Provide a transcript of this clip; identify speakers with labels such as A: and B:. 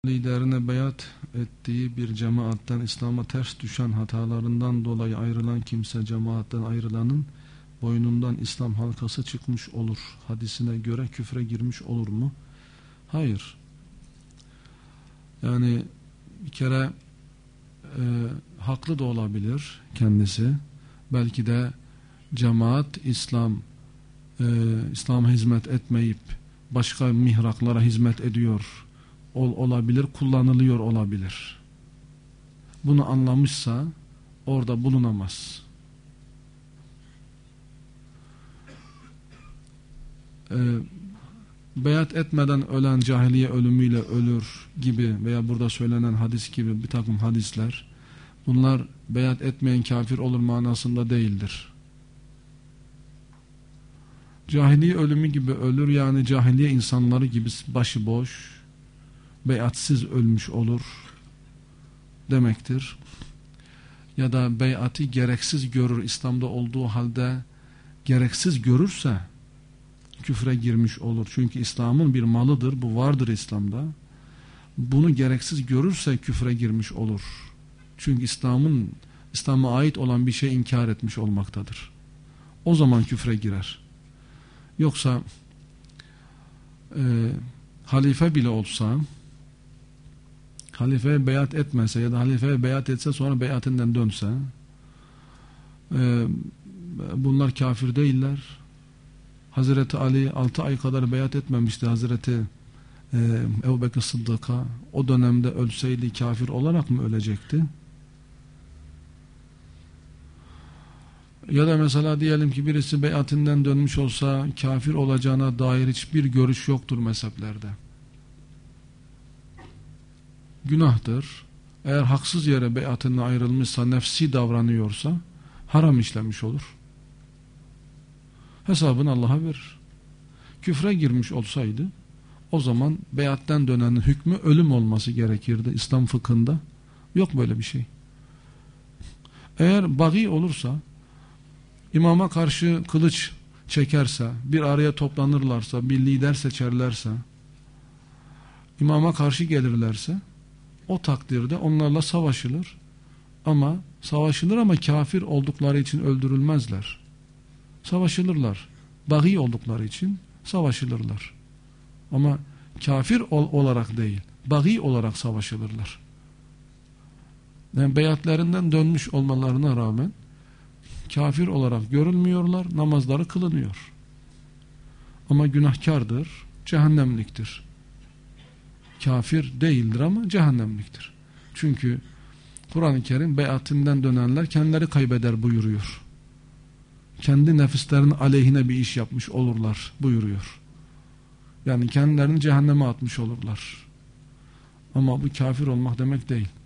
A: liderine beyat ettiği bir cemaatten İslam'a ters düşen hatalarından dolayı ayrılan kimse cemaatten ayrılanın boynundan İslam halkası çıkmış olur hadisine göre küfre girmiş olur mu? Hayır. Yani bir kere haklı da olabilir kendisi. Belki de cemaat İslam'a hizmet etmeyip başka mihraklara hizmet ediyor olabilir, kullanılıyor olabilir. Bunu anlamışsa orada bulunamaz. Beyat etmeden ölen cahiliye ölümüyle ölür gibi veya burada söylenen hadis gibi bir takım hadisler, bunlar beyat etmeyen kafir olur manasında değildir. Cahiliye ölümü gibi ölür, yani cahiliye insanları gibi başıboş, beyatsiz ölmüş olur demektir. Ya da beyatı gereksiz görür, İslam'da olduğu halde gereksiz görürse küfre girmiş olur. Çünkü İslam'ın bir malıdır, bu vardır İslam'da. Bunu gereksiz görürse küfre girmiş olur. Çünkü İslam'a ait olan bir şey inkar etmiş olmaktadır. O zaman küfre girer. Yoksa halife bile olsa, halifeye beyat etmese ya da halifeye beyat etse sonra beyatinden dönse, bunlar kafir değiller. Hazreti Ali 6 ay kadar beyat etmemişti Hazreti Ebu Bekir Sıddık'a. O dönemde ölseydi kafir olarak mı ölecekti? Ya da mesela diyelim ki birisi beyatinden dönmüş olsa kafir olacağına dair hiçbir görüş yoktur mezheplerde. Günahtır. Eğer haksız yere beyatından ayrılmışsa, nefsi davranıyorsa haram işlemiş olur. Hesabını Allah'a verir. Küfre girmiş olsaydı o zaman beyatten dönenin hükmü ölüm olması gerekirdi İslam fıkhında. Yok böyle bir şey. Eğer bagi olursa, imama karşı kılıç çekerse, bir araya toplanırlarsa, bir lider seçerlerse, imama karşı gelirlerse, o takdirde onlarla savaşılır. Ama kafir oldukları için öldürülmezler. Savaşılırlar. Bagi oldukları için savaşılırlar. Ama kafir olarak değil, bagi olarak savaşılırlar. Yani beyatlerinden dönmüş olmalarına rağmen kafir olarak görülmüyorlar, namazları kılınıyor. Ama günahkardır, cehennemliktir. Kafir değildir ama cehennemliktir. Çünkü Kur'an-ı Kerim beyatinden dönenler kendileri kaybeder buyuruyor. Kendi nefislerinin aleyhine bir iş yapmış olurlar buyuruyor. Yani kendilerini cehenneme atmış olurlar. Ama bu kafir olmak demek değil.